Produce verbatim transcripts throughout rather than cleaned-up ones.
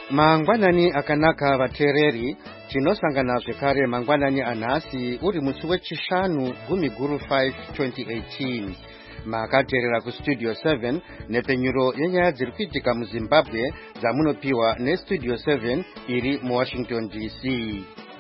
Mangwanani akanaka vatereri tinosangana zvekare mangwanani anhasi uri musi wechishanu gumi guru five twenty eighteen makateerera kustudio seven nepenyuro yenyaya dziri kuitika muZimbabwe dzamunopiwa nestudio seven iri muWashington D C.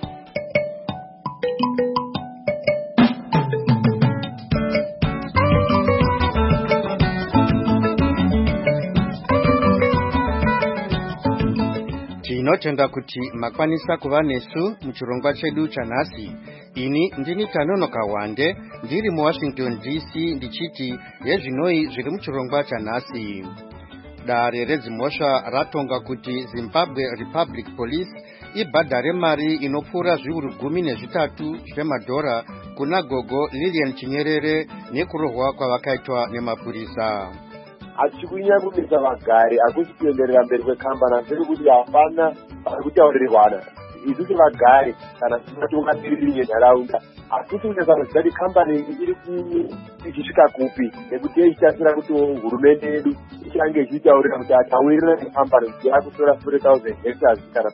Tinotenda kuti makwanisa kuva nesu muchirongwa chedu chanhasi. Ini ndini Tanonoka Wande ndiri muWashington D C ndichiti yezvinoi zviri muchirongwa chanhasi. Dare redzimhosva ratonga kuti Zimbabwe Republic Police ibhadhare mari inopfuura zviuru gumi nezvitatu zvemadhora kuna gogo Lilian Chinyerere nekurohwa kwavakaitwa nemapurisa. Achikunyangumisa vagari akusi kuenderera mberi kwekambana zviri kuti hapana vari kutauririrwana. Isusu vagari kana timatungamiriri yenharaunda hatisi kunyasa kuziva kuti kambani iri ichisvika kupi nekuti ichitasira kuti hurumende yedu ichange ichitaurira kuti atawirira nekambani kuti yakutora forty thousand hectares kana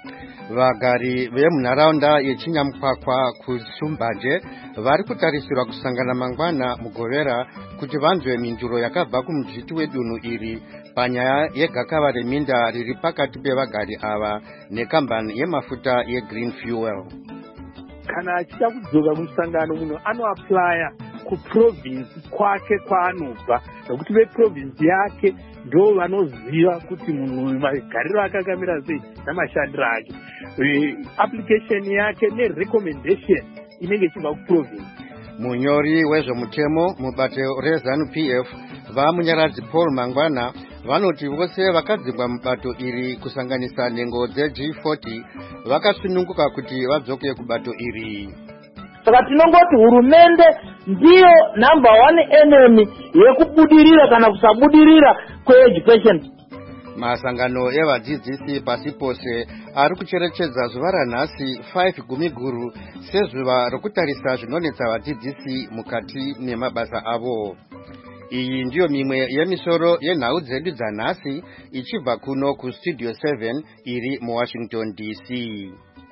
vagari vemunharaunda yeChinyamukwakwa kuSumbanje vari kutarisirwa kusangana mangwana mugovera kuti vanzwe minduro yakabva kumudzviti wedunhu iri panyaya yegakava reminda riri pakati pevagari ava nekambani yemafuta yeGreen Fuel. Kana achida kudzoka musangano munhu anoaplya kuprovinsi kwake kwaanobva nokuti veprovinsi yake ndo vanoziva kuti munhu magariro akakamira sei namashandiro ake. Application yake nerecommendation inenge ichibva kuprovinsi. Munyori wezvemutemo mubato reZANU P F vamunyaradzi Paul Mangwana vanoti vose vakadzingwa mubato iri kusanganisa nhengo dzeG forty vakasununguka kuti vadzoke kubato iri. Saka tinongoti hurumende ndiyo number one enemy yekubudirira kana kusabudirira kweeducation. Masangano evadzidzisi pasi pose ari kucherechedza zuva ranhasi five gumi guru sezuva rokutarisa zvinonetsa vadzidzisi mukati nemabasa avo. Iyi ndiyo mimwe yemisoro yenhau dzedu dzanhasi ichibva kuno kustudio seven iri muWashington D C.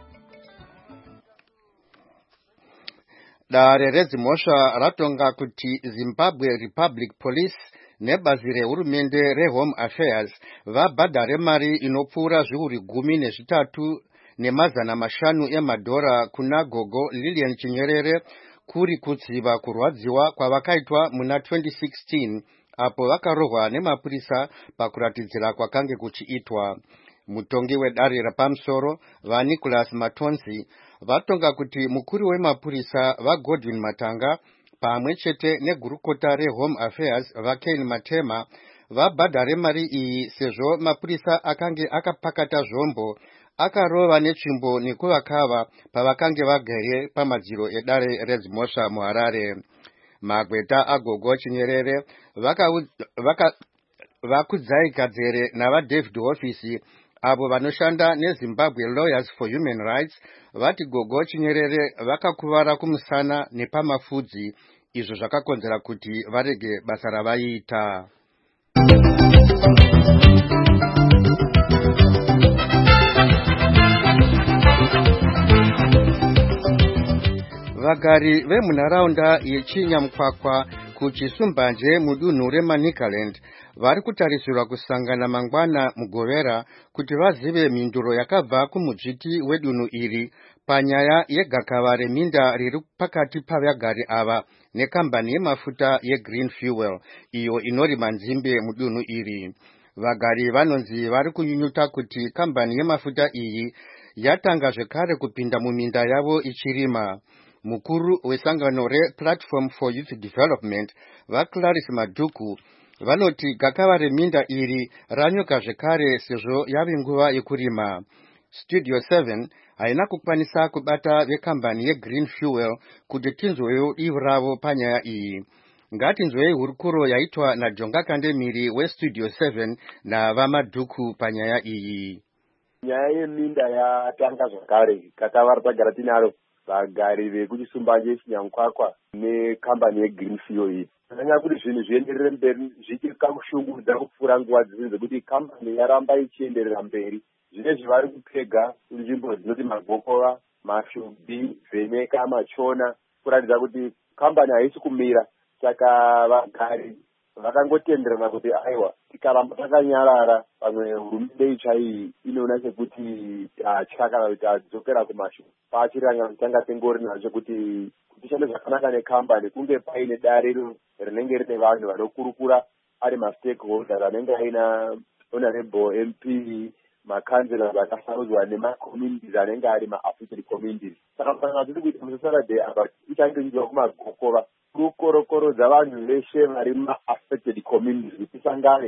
Dare redzimhosva ratonga kuti Zimbabwe Republic Police nebazi rehurumende reHome Affairs vabhadhare mari inopfuura zviuru gumi nezvitatu nemazana mashanu emadhora kuna gogo Lilian Chinyerere kuri kutsiva kurwadziwa kwavakaitwa muna twenty sixteen apo vakarohwa nemapurisa pakuratidzira kwakange kuchiitwa. Mutongi wedare rapamusoro vaNicholas Matonzi vatonga kuti mukuru wemapurisa vaGodwin Matanga pamwe chete negurukota reHome Affairs vaKen Matema vabhadhare mari iyi sezvo mapurisa akange akapakata zvombo akarova netsvimbo nekuvakava pavakange vagere pamadziro edare redzimhosva muHarare. Magweta agogo Chinyerere vakudzaikadzere navaDavid Office avo vanoshanda neZimbabwe Lawyers for Human Rights vati gogo Chinyerere vakakuvara kumusana nepamafudzi, izvo zvakakonzera kuti varege basa ravaiita. Vagari vemunharaunda yeChinyamukwakwa kuChisumbanje mudunhu reManicaland vari kutarisirwa kusangana mangwana mugovera kuti vazive minduro yakabva kumudzviti wedunhu iri panyaya yegakava reminda riri pakati pavagari ava nekambani yemafuta yeGreen Fuel iyo inorima nzimbe mudunhu iri. Vagari vanonzi vari kunyunyuta kuti kambani yemafuta iyi yatanga zvekare kupinda muminda yavo ichirima. Mukuru wesangano rePlatform for Youth Development vaClarice Maduku vanoti gakava reminda iri ranyuka zvekare sezvo yave nguva yekurima. Studio seven haina kukwanisa kubata vekambani yeGreen Fuel kuti tinzwewo divi ravo panyaya iyi. Ngatinzwei hurukuro yaitwa naJonga Kandemiri weStudio seven navaMaduku panyaya iyi. Nyaya yeminda yatanga zvakare kakava ratagara tinaro vagari vekuChisumbanje Chinyamukwakwa nekambani yeGreen Fuel iyi. Ndanga kuti zvinhu zvienderere mberi zvichikamushungurudza kupfuura nguva dzino dzekuti kambani yaramba ichienderera mberi zvinezvi vari kupfega nzvimbo dzinoti magokova, mashubi, vheneka, machona, kuratidza kuti kambani haisi kumira. Saka vagari vakangotenderana kuti aiwa tikaramba takanyarara pamwe hurumende itsva iyi inoona sekuti tatya kana kuti tadzokera kumashure. Pachiranga kutanga tengori nazvo kuti tishande zvakanaka nekambani kunge paine dare rinenge rine vanhu vanokurukura ari mastakeholders anenge aina honorable M P, makanzela akasarudzwa nemacommunities anenge ari ma-affected communities. Saka panga tiri kuita musaturday apa ichangoinzwa kumagokova kukorokoro dzavanhu veshe vari ma-affected communities kuti tisangane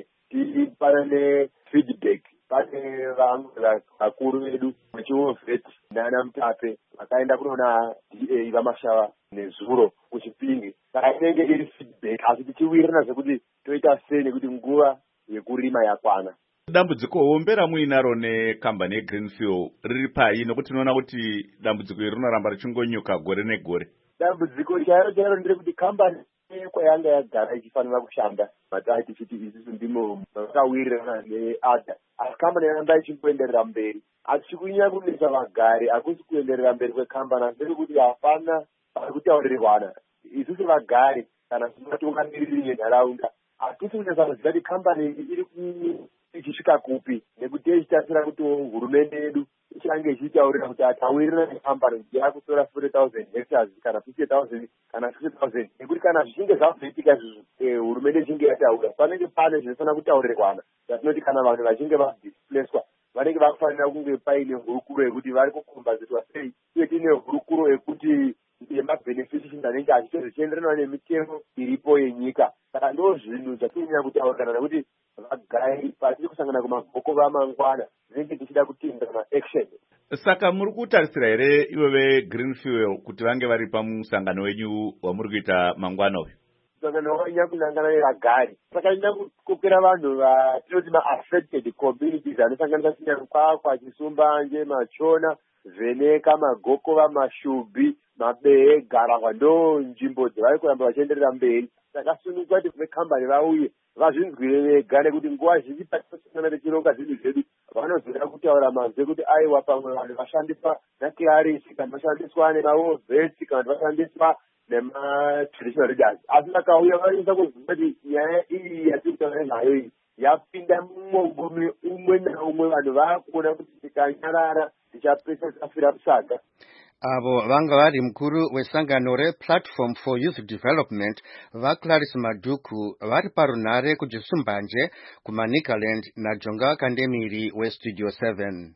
tipane feedback. Pane vamwe vakuru vedu vechiOVET nana Mutape vakaenda kunoona D A vaMashava nezuro kuChipinge. Saka inenge iri feedback asi tichiwirirana zvekuti toita sei nekuti nguva yekurima yakwana. Dambudziko hombe ramuinaro nekambani yeGreenfield riri pai nokuti tinoona kuti dambudziko iri rinoramba richingonyuka gore negore. Dambudziko chairo chairo nderekuti kambani kwayanga yagara ichifanira kushanda matai tichiti isusu ndimo vakawirirana neadha asi kambani yaramba ichingoenderera mberi. Hatisi kunyanya kunetsa vagari, hakusi kuenderera mberi kwekambani asi ndekuti hapana vari kutaurirwana. Isusu vagari kana vatungamiriri venharaunda hatisi kunetsa kuziva kuti kambani iri ichisvika kupi nekuti ichitasira kuti hurumende yedu ichange ichitaurira kuti atawirirana nekambani kuti yakutora forty thousand hectares kana fifty thousand kana sixty thousand nekuti kana zvichinge zvazoitika hurumende ichinge yataura panenge pane zvinofanira kutaurirwana. Zvatinoti kana vanhu vachinge vadisplacedwa vanenge vakufanira kunge paine hurukuro yekuti vari kukombazidzwa sei uye tiine hurukuro yekuti yemabhenefits anenge achienderana nemitemo iripo yenyika. Saka ndo zvinhu zvatonyanya kutaurirana nekuti vagari patiri kusangana kumagokova mangwana zvinenge tichida kutinda maaction. Saka muri kutarisira here iwe veGreenfield kuti vange vari pamusangano wenyu wamuri kuita mangwana uyu? Musangano wakanyanya kunangana nevagari. Saka ina kukopera vanhu vatinoti ma-affected communities anosanganisa Chinyamukwakwa, Chisumbanje, Machona, Vheneka, Magokova, Mashubi, Mabehe, Garahwa ndo nzvimbo dzavari kuramba vachienderera mberi. Saka sununguka kuti vekambani vauye vazvinzwire vega nekuti nguva zhinji patisangana tichironga zvinhu zvedu vanozoda kutaura manzwi kuti aiwa pamwe vanhu vashandiswa naClarity kana vashandiswa nemaOVET kana vashandiswa nema-traditional leaders. Asi vakauya vanisa kuziva kuti nyaya iyi yatiri kutaura nayo iyi yapinda mumwe umwe naumwe. Vanhu vakuona kuti tikanyarara tichapesa tikafira musaga. Avo vanga vari mukuru wesangano rePlatform for Youth Development vaClarisse Maduku vari parunhare kuChisumbanje kumaNicaland naJonga Kandemiri weStudio seven.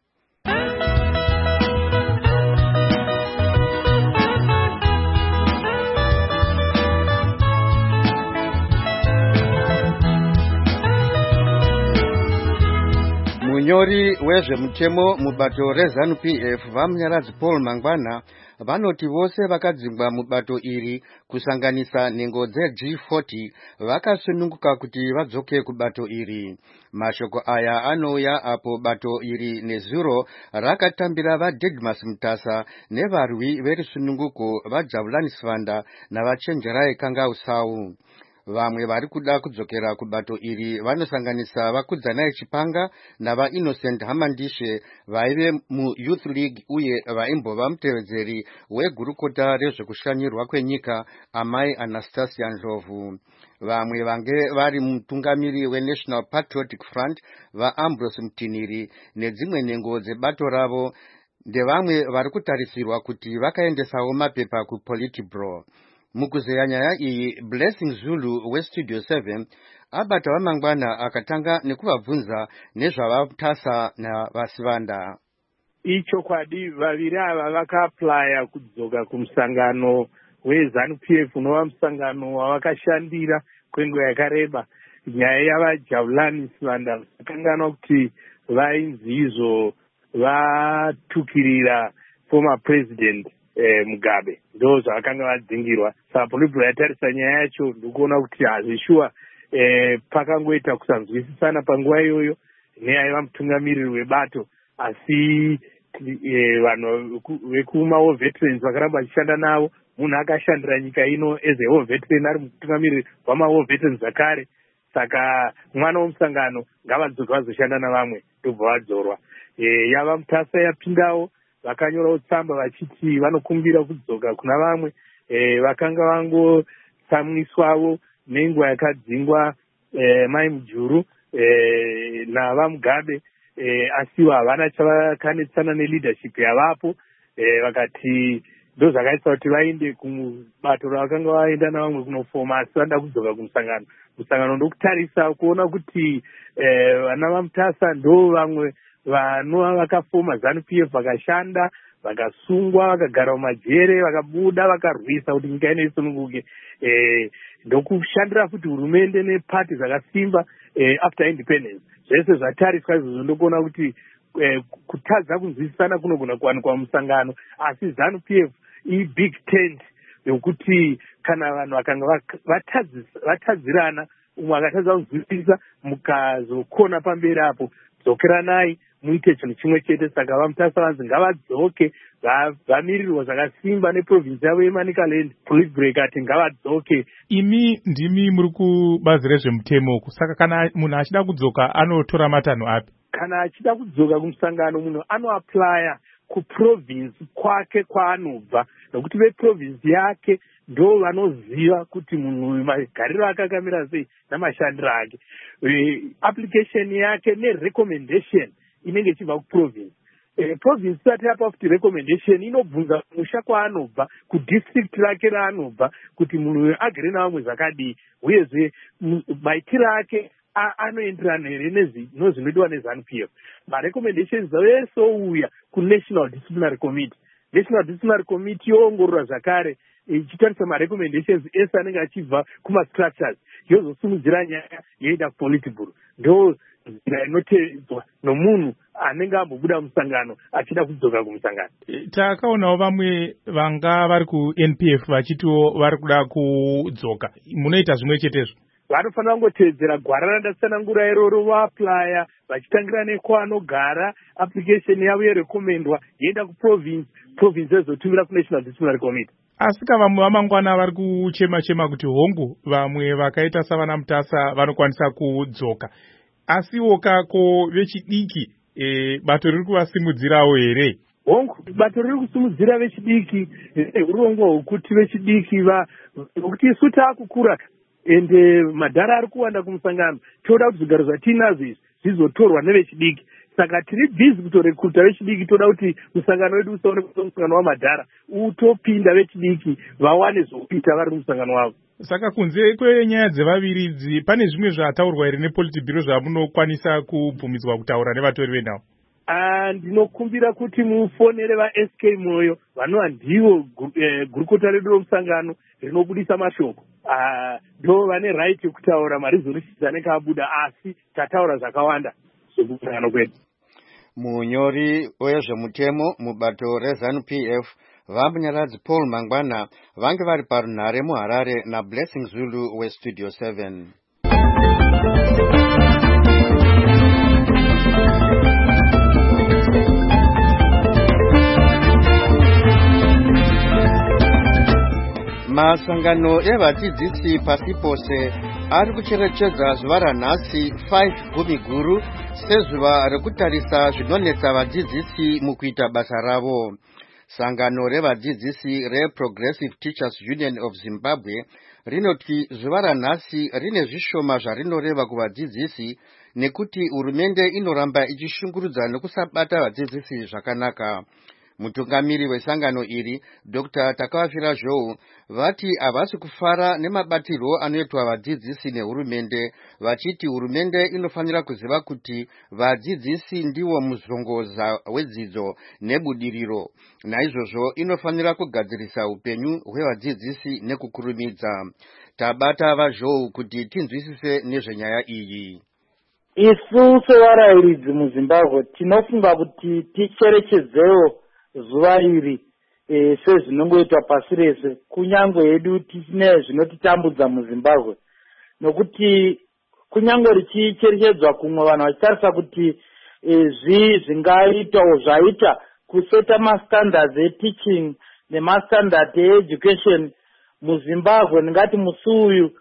Munyori wezvemutemo mubato reZANU P F vamunyaradzi Paul Mangwana vanoti vose vakadzingwa mubato iri kusanganisa nhengo dzeG forty vakasununguka kuti vadzoke kubato iri. Mashoko aya anouya apo bato iri nezuro rakatambira vaDidmus Mutasa nevarwi verisununguko vaJabulani Sivanda navachenjerai Kangau Sau. Vamwe vari kuda kudzokera kubato iri vanosanganisa vakudzanai Chipanga navaInnocent Hamandishe vaive muYouth League uye vaimbova mutevedzeri wegurukota rezvekushanyirwa kwenyika amai Anastasia Ndlovu. Vamwe vange vari mutungamiri weNational Patriotic Front vaAmbrose Mutiniri nedzimwe nhengo dzebato ravo ndevamwe vari kutarisirwa kuti vakaendesawo mapepa kuPolitburo. Mukuzeya nyaya iyi Blessing Zulu weStudio seven abata vamangwana akatanga nekuvabvunza nezvavamutasa navasivanda. Ichokwadi vaviri ava vakaaplaya kudzoka kumusangano weZANU P F unova musangano wavakashandira kwenguva yakareba. Nyaya yavaJabulani Sivanda vakanganwa kuti vainzi izvo vatukirira former president Eh, Mugabe ndo zvavakanga vadzingirwa. Saka Politburo yatarisa nyaya yacho ndikuona kuti hazvishuwa eh, pakangoita kusanzwisisana panguva iyoyo neaiva mutungamiriri webato asi eh, vanhu vekumawo veterans vakaramba vachishanda navo. Munhu akashandira nyika ino as a war veteran ari mutungamiriri wamawo veterans zakare saka mwana womusangano ngavadzoke vazoshanda navamwe ndobva vadzorwa. E, yava mutasa yapindawo vakanyorawo tsamba vachiti vanokumbira kudzoka kuna vamwe e, vakanga vangotsamwiswawo nenguva yakadzingwa e, mai Mujuru e, navamugabe e, asiwo havana chavakanetsana neleadership yavapo e, vakati ndo zvakaita kuti vaende kubato ravakanga vaenda navamwe kunofoma asi vanoda kudzoka kumusangano. Musangano ndokutarisa kuona kuti vana e, vamutasa ndo vamwe vanova vakafoma ZANU P F vakashanda vakasungwa vakagara mumajere vakabuda vakarwisa kuti nyika ino isununguke. E, ndokushandira futi hurumende nepati zvakasimba e, after independence. Zvese zvatariswa izvozvo ndokuona kuti e, kutadza kunzwisisana kunogona kuwanikwa musangano, asi ZANU P F i-big tent yokuti kana vanhu vakanga vatadzirana umwe akatadza kunzwisisa mukazokona pamberi apo dzokeranai muite chinhu chimwe chete. Saka vamutasa vanzi ngavadzoke vamirirwa zvakasimba neprovinsi yavo yeManicaland Cliffbreak ati ngavadzoke. Imi ndimi muri kubazi rezvemutemo uku, saka kana munhu achida kudzoka anotora matanho api? Kana achida kudzoka kumusangano munhu anoaplya kuprovinsi kwake kwaanobva, nokuti veprovinsi yake ndo vanoziva kuti munhu magariro ake akamira sei namashandiro ake. E, application yake nerecommendation inenge ichibva kuprovinsi. E, provinsi isati yapa futi recommendation inobvunza musha kwaanobva, kudistrict rake raanobva, kuti munhu agere navamwe zvakadii, uyezve maitiro ake anoenderana here nezvinoitwa neZANU P F. Marecommendations ese ouya kuNational Disciplinary Committee. National Disciplinary Committee yoongorora zvakare ichitarisa marecommendations ese anenge achibva kumastructures yozosimudzira nyaya yoenda kupolitiburo. Ndo nzira inotedzwa nomunhu anenge ambobuda musangano achida kudzoka kumusangano. Takaonawo vamwe vanga vari kuN P F vachitiwo vari kuda kudzoka. Munoita zvimwe chetezvo? Vanofanira kungotevedzera gwara randatsanangura iroro, vaaplya vachitangira nekwaanogara, application yavo yerekomendwa yoenda kuprovinsi, provinsi yozotumira kuNational Disciplinary Committee. Asi vamwe vamangwana vari kuchema-chema kuti hongu vamwe vakaita savana mutasa vanokwanisa kudzoka. Asiwo kako vechidiki e, bato riri kuvasimudzirawo here? Hongu bato riri kusimudzira vechidiki urongwa hwokuti vechidiki nokuti isu taakukura ende madhara ari kuwanda kumusangano, toda kuti zvigaro zvatinazvo izvi zvizotorwa nevechidiki. Saka tiri bhizi kutorekruta vechidiki, toda kuti musangano wedu usaonekwa musangano wamadhara, utopinda vechidiki vawane zvokuita vari musangano wavo. Saka kunze kwenyaya dzevaviri idzi pane zvimwe zvataurwa here nepolitibhiro zvamunokwanisa kubvumidzwa kutaura nevatori venhau? Ah, ndinokumbira kuti mufonere vaS K Moyo vanova ndivo gurukota redu romusangano rinobudisa mashoko. Ndo vane right yekutaura maresolutions anenge abuda, asi tataura zvakawanda zvekusangano kwedu. Munyori wezvemutemo mubato reZANU P F vamunyaradzi Paul Mangwana vange vari parunhare muHarare naBlessing Zulu weStudio seven. Masangano evadzidzisi pasi pose ari kucherechedza zuva ranhasi five gumi guru sezuva rekutarisa zvinonetsa vadzidzisi mukuita basa ravo. Sangano revadzidzisi reProgressive Teachers Union of Zimbabwe rinoti zuva ranhasi rine zvishoma zvarinoreva kuvadzidzisi nekuti hurumende inoramba ichishungurudza nekusabata vadzidzisi zvakanaka. Mutungamiri wesangano iri Doctor Takavafira Zhou vati havasi kufara nemabatirwo anoitwa vadzidzisi nehurumende, vachiti hurumende inofanira kuziva kuti vadzidzisi ndiwo muzongoza wedzidzo nebudiriro, naizvozvo inofanira kugadzirisa upenyu hwevadzidzisi nekukurumidza. Tabata vaZhou kuti tinzwisise nezvenyaya iyi. Isu sevarayiridzi muZimbabwe tinofunga kuti ticherechedzewo zuva iri e, sezvinongoitwa pasi rese, kunyange hedu tisine zvinotitambudza muZimbabwe, nokuti kunyange richicherechedzwa kumwe vanhu vachitarisa kuti e, zvi zvingaitawo zvaita kuseta mastandards eteaching nemastandards eeducation muZimbabwe. Ndingati musi uyu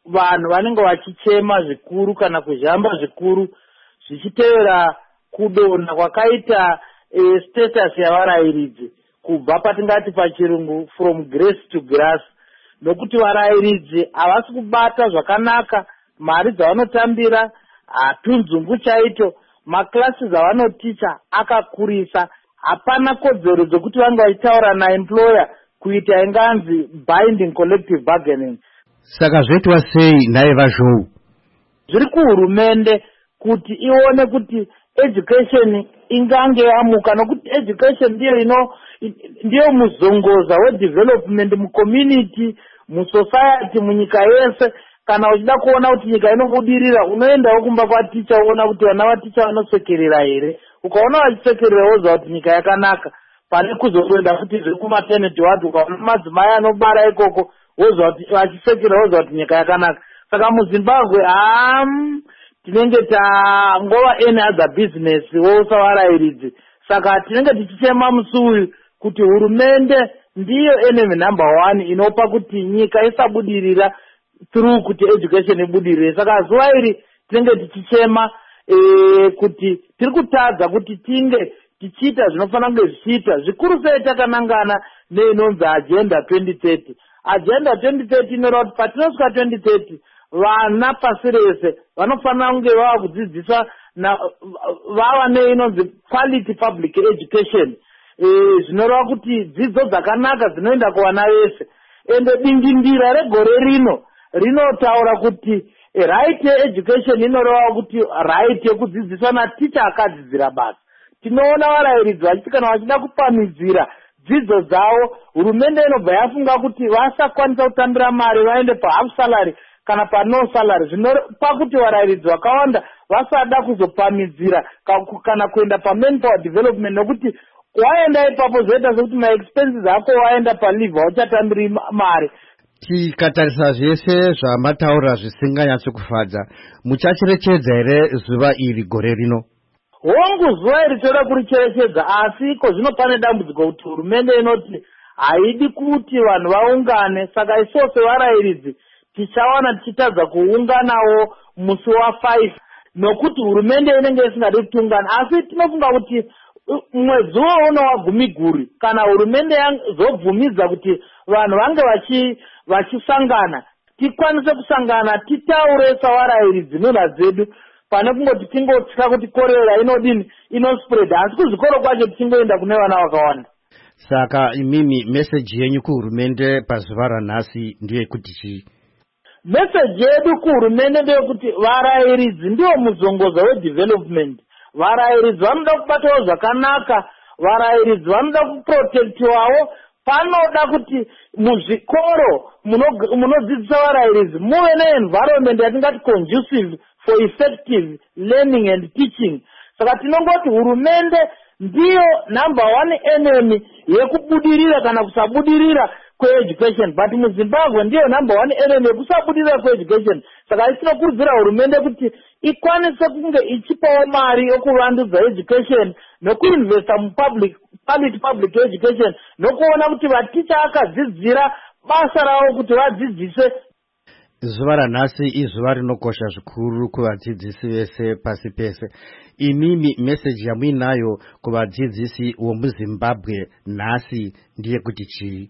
vanhu vanenge vachichema zvikuru kana kuzhamba zvikuru zvichitevera kudonha kwakaita e, status yavarayiridzi kubva patingati pachirungu from grace to grass, nokuti varayiridzi havasi kubata zvakanaka mari dzavanotambira, hatunzungu chaito, maklasi avanoticha akakurisa, hapana kodzero dzokuti vange vachitaura naemployer kuita inganzi binding collective bargaining. Saka zvoitwa sei naye vazhou? Zviri kuhurumende kuti ione kuti education ingange yamuka, nokuti education ndiyo ino ndiyo muzongoza wedevelopment mucommunity, musociety, munyika yese. Kana uchida kuona kuti nyika inobudirira unoendawo kumba kwaticha uona kuti vana vaticha vanosekerera here. Ukaona vachisekerera woziva kuti nyika yakanaka, pane kuzoenda futi zviri kumaternity ward ukaona madzimai anobara ikoko woziva kuti vachisekera woziva kuti nyika yakanaka. Saka muZimbabwe ham tinenge tangova any other business wosavarayiridzi. Saka tinenge tichichema musi uyu kuti hurumende ndiyo enemy number one inopa kuti nyika isabudirira through kuti education ibudirire. Saka zuva iri tinenge tichichema e, kuti tiri kutadza kuti tinge tichiita zvinofanira kunge zvichiita zvikuru sei takanangana neinonzi agenda twenty thirty. Agenda twenty thirty inoreva kuti patinosvika twenty thirty vana pasi rese vanofanira kunge vava kudzidziswa vava neinonzi quality public education, e, zvinoreva kuti dzidzo dzakanaka dzinoenda kuvana vese. Ende dingindira regore rino rinotaura kuti right education inoreva kuti right yekudzidziswa naticha akadzidzira basa. Tinoona varayiridzi vachiti kana vachida kupamidzira dzidzo dzavo, hurumende inobva yafunga kuti vasakwanisa kutambira mari vaende pahalf salary kana pano salary, zvinopa kuti varayiridzi vakawanda vasada kuzopamidzira kana kuenda pamanpower development, nokuti waenda ipapo zvoita sekuti maexpenses ako waenda palive hauchatambiri mari. Tikatarisa zvese zvamataura zvisinganyatsi kufadza, muchacherechedza here zuva iri gore rino? Hongu zuva iri toda kuricherechedza, asi ko zvino pane dambudziko kuti hurumende inoti haidi kuti vanhu vaungane. Saka isose varayiridzi tichawana tichitadza kuunganawo musi wafive, nokuti hurumende inenge isingadi kuti tiungane. Asi tinofunga kuti mwedzi wouno wagumiguri kana hurumende zobvumidza kuti vanhu vange vachi vachisangana, tikwanise kusangana titaure savarayiridzi nhunha dzedu, pane kungoti tingotsika kuti korera inodini inospread, asi kuzvikoro kwacho tingoenda kune vana vakawanda. Saka imimi message yenyu kuhurumende pazuva ranhasi ndeyekuti chii? Message yedu kuhurumende ndeyekuti varayiridzi ndiwo muzongoza wedevelopment. Varayiridzi vanoda kubatawo zvakanaka, varayiridzi vanoda kuprotectiwawo. Panoda kuti muzvikoro munodzidzisa varayiridzi muve neenvironment yatingati conducive for effective learning and teaching. Saka tinongoti hurumende ndiyo number one enemy yekubudirira kana kusabudirira kweeducation, but muZimbabwe ndiyo number one enemy yekusabudirira kweeducation. Saka tinokurudzira hurumende kuti ikwanise kunge ichipawo mari yokuvandudza education nokuinvesta mupublic quality public education, nokuona kuti vaticha akadzidzira basa ravo kuti vadzidzise. Zuva ranhasi izuva rinokosha zvikuru kuvadzidzisi vese pasi pese. Imimi message yamuinayo kuvadzidzisi vomuZimbabwe nhasi ndeyekuti chii?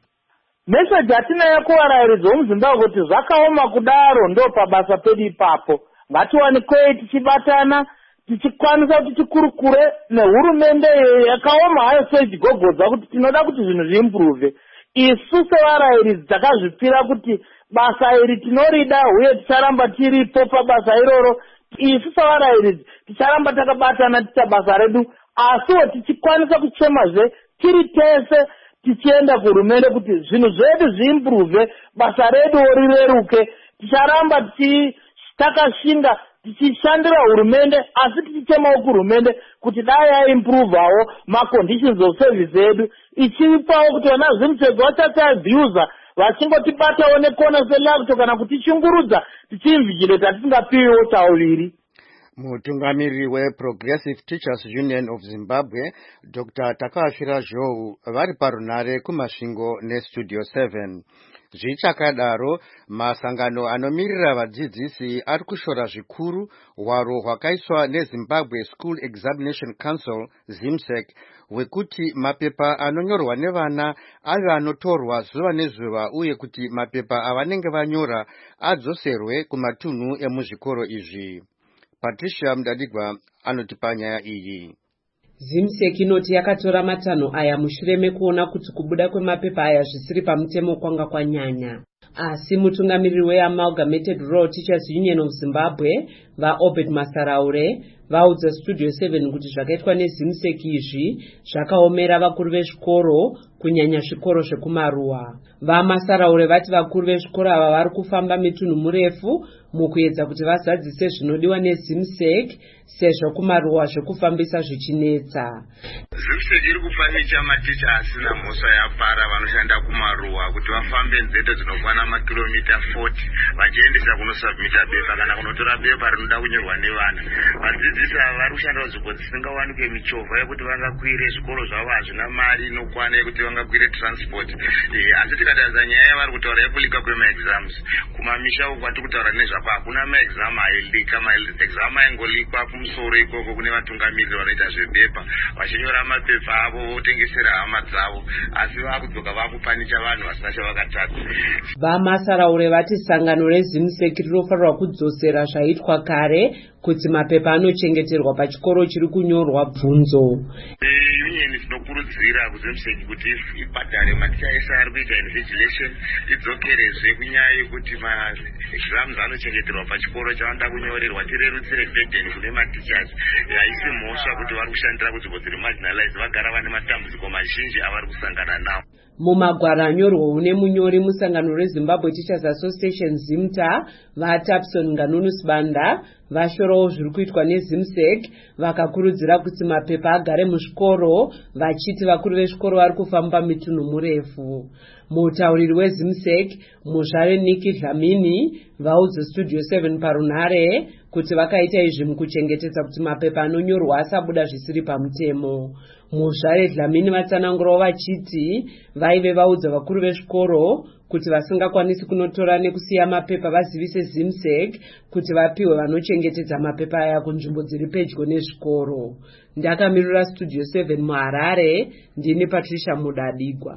Message atinayo kuvarayiridzi vomuZimbabwe kuti zvakaoma kudaro ndo pabasa pedu ipapo. Ngatiwanikei tichibatana tichikwanisa kuti tikurukure nehurumende yakaoma hayo sechigogodza kuti tinoda kuti zvinhu zviimprove. Isu sevarayiridzi takazvipira kuti basa iri tinorida uye ticharamba tiripo pabasa iroro. Isu sevarayiridzi ticharamba takabatana ticha basa redu, asiwo tichikwanisa kuchemazve tiri tese tichienda kuhurumende kuti zvinhu zvedu zviimprove, basa redu rireruke. Ticharamba takashinga tichishandira hurumende, asi tichichemawo kuhurumende kuti dai yaimprovawo maconditions of service edu, ichipawo kuti vana zvimutego vasatiabhuza vachingotibatawo nekona selapto kana kutichungurudza tichiinvigileta tisingapiwiwo tauviri. Mutungamiriri weProgressive Teachers Union of Zimbabwe, Doctor Takashira Zhou, vari parunare kumasvingo neStudio seven. Zvichakadaro, masangano anomirira vadzidzisi ari kushora zvikuru hwaro hwakaiswa neZimbabwe School Examination Council ZIMSEC hwekuti mapepa anonyorwa nevana ave anotorwa zuva nezuva uye kuti mapepa avanenge vanyora adzoserwe kumatunhu emuzvikoro izvi. Patricia Mdadigwa anotipa nyaya iyi. ZIMSEC inoti yakatora matanho aya mushure mekuona kuti kubuda kwemapepa aya zvisiri pamutemo kwanga kwanyanya. Asi mutungamiriri weAmalgamated Rural Teachers Union of Zimbabwe, vaObed Masaraure, vaudza Studio seven kuti zvakaitwa neZIMSEC izvi zvakaomera vakuru vezvikoro kunyanya zvikoro zvekumaruwa. VaMasaraure vati vakuru vezvikoro ava vari kufamba mitunhu murefu mukuedza kuti vazadzise zvinodiwa neZIMSEC sezvo kumaruwa zvekufambisa zvichinetsa. ZIMSEC iri kufanicha maticha asina mhosva yapara vanoshanda kumaruwa kuti vafambe nzendo dzinokwana makilomita forty vachiendesa kunosubmita bepa kana kunotora bepa rinoda kunyorwa nevana. Vadzidzisi ava vari kushanda nzvimbo dzisingawanikwe michovha yekuti vangakwire zvikoro zvavo hazvina mari inokwana yekuti vangakwire transport. Asi tikatarisa nyaya yavari kutaura yekulika kwemaexams kumamisha uko kwatiri kutaura nezvapo hakuna maexam ailika. Maexam aingolikwa kumusoro ikoko kune vatungamiriri vanoita zvebepa vachinyora mapepa avo votengesera hama dzavo, asi vakudzoka vakupanicha vanhu vasina chavakatadza. VaMasaraure vati sangano reZIMSEC rinofanirwa kudzosera zvaitwa kare kuti mapepa anochengeterwa pachikoro chiri kunyorwa bvunzo. Union dzinokurudzira kuZIMSEC kuti ibhadhare maticha ese ari kuita invigilation idzokerezve kunyaya yekuti maexams anochengeterwa pachikoro chavanoda kunyorerwa tirerutsire burden kune matichers. Haisi mhosva kuti vari kushandira kunzvimbo dziri marginalized vagara vane matambudziko mazhinji avari kusangana nawo. Mumagwaro anyorwa une munyori musangano reZimbabwe Teachers Association ZIMTA, vaTapson Nganunus Banda vashorawo zviri kuitwa neZIMSEC vakakurudzira kuti mapepa agare muzvikoro vachiti vakuru vezvikoro vari kufamba mitunhu murefu. Mutauriri weZIMSEC Muzvare Niki Dlamini vaudza Studio seven parunhare kuti vakaita izvi mukuchengetedza kuti mapepa anonyorwa asabuda zvisiri pamutemo. Muzvare Dlamini vatsanangurawo vachiti vaive vaudza vakuru vezvikoro kuti vasingakwanisi kunotora nekusiya mapepa vazivise ZIMSEC kuti vapiwe vanochengetedza mapepa aya kunzvimbo dziri pedyo nezvikoro. Ndakamirira Studio seven muHarare, ndini Patricia Mudadigwa.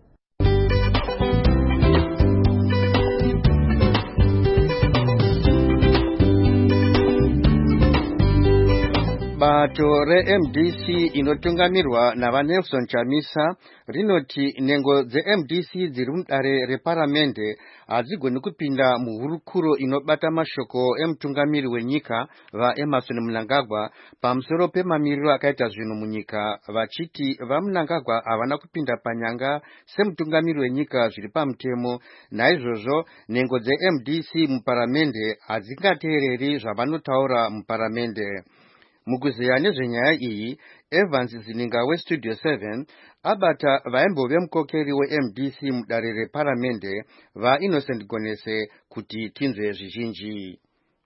Bato re-M D C inotungamirwa navaNelson Chamisa rinoti nhengo dze-M D C dziri mudare reparamende hadzigoni kupinda muhurukuro inobata mashoko emutungamiri wenyika vaEmmerson Mnangagwa pamusoro pemamiriro akaita zvinhu munyika, vachiti vaMnangagwa havana kupinda panyanga semutungamiri wenyika zviri pamutemo. Naizvozvo nhengo dze-M D C muparamende hadzingateereri zvavanotaura muparamende. Mukuzeya nezvenyaya iyi, Evans Zininga weStudio seven abata vaimbove mukokeri weM D C mudare reparamende vaInnocent Gonese kuti tinzwe zvizhinji.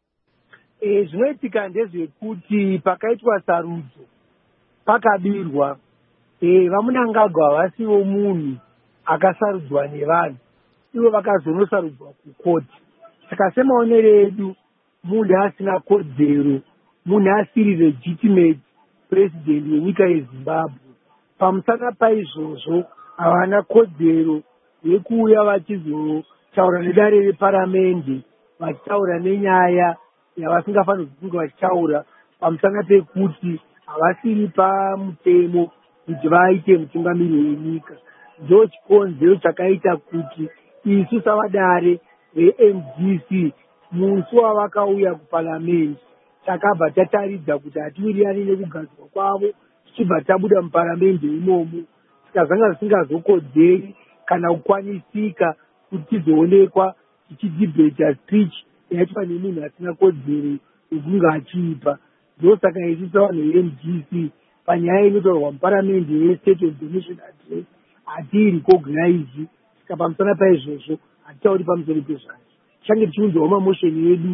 E, zvinoitika ndezvekuti pakaitwa sarudzo pakabirwa e, vaMnangagwa vasiwo munhu akasarudzwa nevanhu, ivo vakazonosarudzwa kukoti. Saka semaonero edu munhu asina kodzero, munhu asiri legitimate president wenyika yeZimbabwe. Pamusana paizvozvo havana kodzero yekuuya vachizotaura nedare reparamende vachitaura nenyaya yavasingafanirwi kunge vachitaura pamusana pekuti havasiri pamutemo kuti vaite mutungamiri wenyika. Ndo chikonzero chakaita kuti isu savadare veM D C musi wavakauya kuparamende takabva tataridza kuti hatiwirirani nekugadzwa kwavo tichibva tabuda muparamende imomo, tikazanga zvisingazokodzeri kana kukwanisika kuti tizoonekwa tichidhibheta speech yaitwa nemunhu asina kodzero yekunge achiipa. Ndosaka isu savanhu veM D C panyaya inotaurwa muparamende yeState of the Nation Address hatiri recognize. Saka pamusana paizvozvo hatitauri pamusoro pezvacho. Change tichiunzwawo mamosheni edu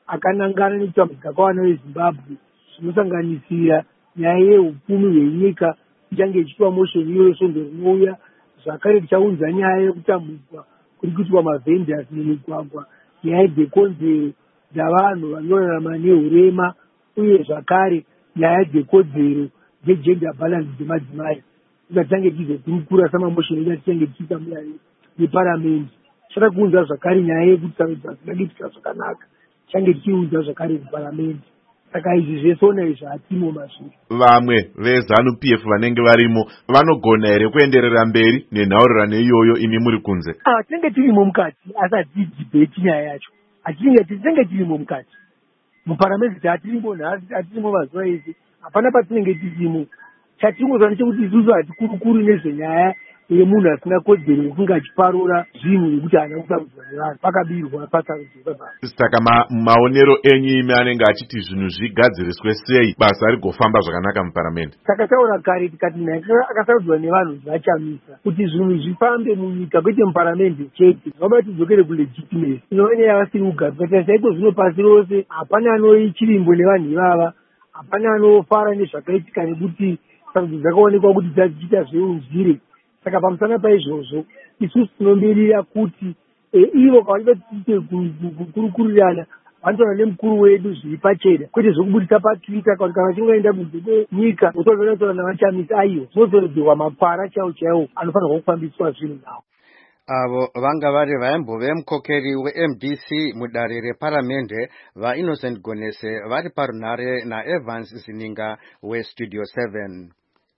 akanangana nekutambudzika kwavana vezimbabwe zvinosanganisira nyaya yeupfumi hwenyika ichange ichiitwa moshoni iyoyo svondo rinouya. Zvakare tichaunza nyaya yekutambudzwa kuri kuitwa mavhenders mumigwagwa, nyaya dzekodzero dzavanhu vanorarama neurema, uye zvakare nyaya dzekodzero dzegender balance dzemadzimai. Tichange tizokurukura samamoshoni edu tichange tichiita muyari yeparamende. Tichada kuunza zvakare nyaya yekuti sarudzo dzingadaitika zvakanaka, tichange tichiunza zvakare kuparamende. Saka izvi zvesona izvi hatimo mazviri. Vamwe vezanu P F vanenge varimo vanogona here kuenderera mberi nenhaurirano iyoyo imi muri kunze? Ah, tinenge tirimo mukati, asi hatidzibheti nyaya yacho. Tinenge tirimo mukati muparamende, hatirimo nhasi, hatirimo mazuva ese, hapana patinenge tirimo. Chatingozwa ndechekuti isusu hatikurukuri nezvenyaya yemunhu asina kodzero yekunge achiparura zvinhu nekuti haana kusarudzwa nevanhu, pakabirwa pasarudzwa. Saka maonero enyu imi anenge achiti zvinhu zvigadziriswe sei basa rigofamba zvakanaka muparamende? Saka taura kare tikati munhu akasarudzwa nevanhu zvachamisa kuti zvinhu zvifambe munyika kwete muparamende chete, zvinoba tidzokere kulegitimacy inova yavasiri kugara. Tikati saiko zvino pasi rose hapana anoichirimbo nevanhu ivava, hapana anofara nezvakaitika nekuti sarudzo dzakaonekwa kuti dzadziita zveunzire. Saka pamusana paizvozvo isusu tinomirira kuti ivo kavanenge tiite kukurukurirana vanotaura nemukuru wedu zviri pachena, kwete zvokubudisa patwitter kuti kana vachingoenda kunze kwenyika votozotaura navachamisa. Aiyo zvinozoredzerwa mapara chaiwo chaiwo anofanirwa kufambiswa zvinhu navo. Avo vanga vari vaimbove mukokeri we-M D C mudare reparamende vaInnocent Gonese vari parunhare naEvans Zininga weStudio seven.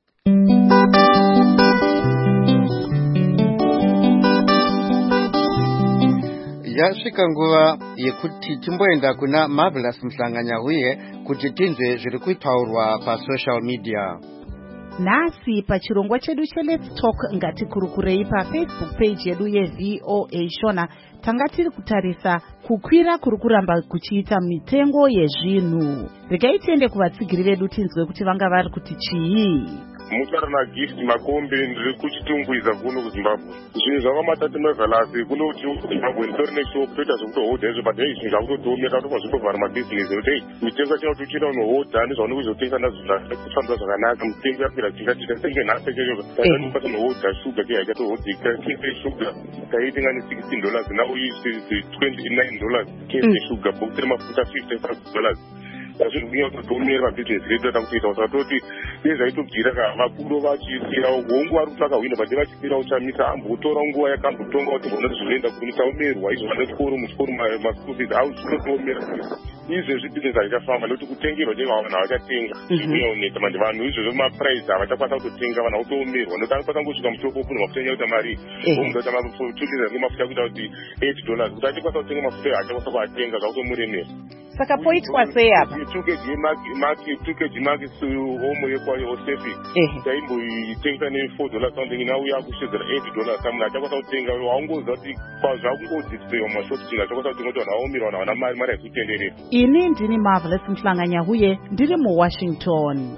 Yasvika nguva yekuti timboenda kuna Marvelous Mhlanganyahuye kuti tinzwe zviri kutaurwa pasocial media. Nasi pachirongwa chedu che Let's Talk ngatikurukurei paFacebook page yedu yeV O A Shona tanga tiri kutarisa kukwira kuri kuramba kuchiita mitengo yezvinhu. Regai tiende kuvatsigiri vedu tinzwe kuti vanga vari kuti chii. Mutara na gift makombe ndiri kuchitungwiza kuno kuZimbabwe. Zvinhu zvakamatati magalasi kuno Zimbabwe nditori neshop toita zvekutohodha izvo but hey zvinhu zvakutotomera topa zvitovhara mabusiness kuti hey mitengo yacho tochida unohodha nezvaone kuzotengesa nazvo zvakufamba zvakanaka mitengo yapera tingatika senge nhasi checho takanipata unohodha shuga ke haikatohodzika kese shuga taitenga ne sixteen dollars now is twenty-nine dollars kese shuga bokutira mafuta fifty-five dollars. Zvinokunya kutomera mabusiness redu atakutoita usatoti nezvaitobvira ka vakuru vachisira hongu vari kutsvaka hwino bade vachisira uchamisa ambotora nguva yakambotonga kuti bona zvinoenda kunitaumerwa izvo vanechikoro muchikoro maschoolfees au zvinotomera izvezvi business hazvichafamba nekuti kutengerwa chaiva vanhu havachatenga zvinooneka mandi vanhu izvozvo maprice havachakwanisa kutotenga vanhu vautomerwa nekuti anokwanisa ngosvika muchoko kuno mafuta enyaya kuita mari omuda kuti nemafuta kuita kuti eight dollars kuti achikwanisa kutenga mafuta haachakwanisa kuatenga zvautomuremera. Saka poitwa sei apa? two kg maki omo yekwayo osefi taimboitengesa ne-four dollars something now yakushedzera eight dollars munhu achakwanisa kutenga waungoziva kuti zvakungodisplayiwa mumashop chinhu achakwanisa kutenga kuti vanhu vaomera vanhu havana mari mari haikutenderera. Ini ndini Marvelous Mhlanganyahuye ndiri muWashington.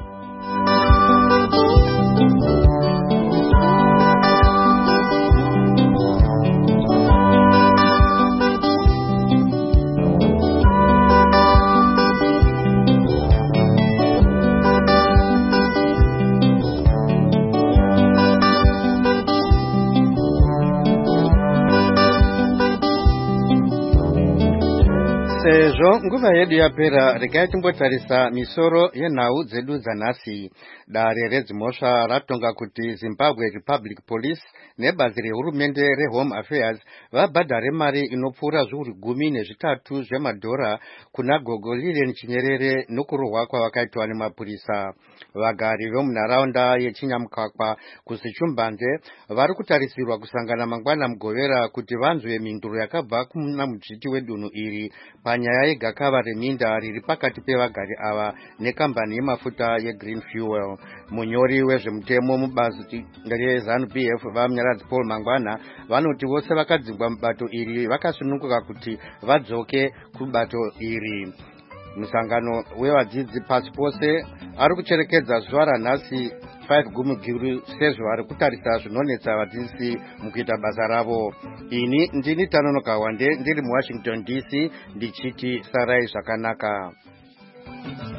Sezvo nguva yedu yapera, regai timbotarisa misoro yenhau dzedu dzanhasi. Dare redzimhosva ratonga kuti Zimbabwe Republic Police nebazi rehurumende reHome Affairs vabhadhare mari inopfuura zviuru gumi nezvitatu zvemadhora kuna gogo Lilian Chinyerere nokurohwa kwavakaitwa nemapurisa. Vagari vemunharaunda yeChinyamkwakwa kuSichumbanje vari kutarisirwa kusangana mangwana mugovera kuti vanzwe mhinduro yakabva kuna mudzviti wedunhu iri panyaya yegakava reminda riri pakati pevagari ava nekambani yemafuta yeGreen Fuel. Munyori wezvemutemo mubazi reZanu P F vaMunyaradzi Paul Mangwana vanoti vose vakadzingwa mubato iri vakasununguka kuti vadzoke kubato iri. Musangano wevadzidzi pasi pose ari kucherekedza zuva ranhasi five gumugiri sezvo vari kutarisa zvinonetsa vadzidzisi mukuita basa ravo. Ini ndini Tanonoka Wande ndiri muWashington D C ndichiti sarai zvakanaka.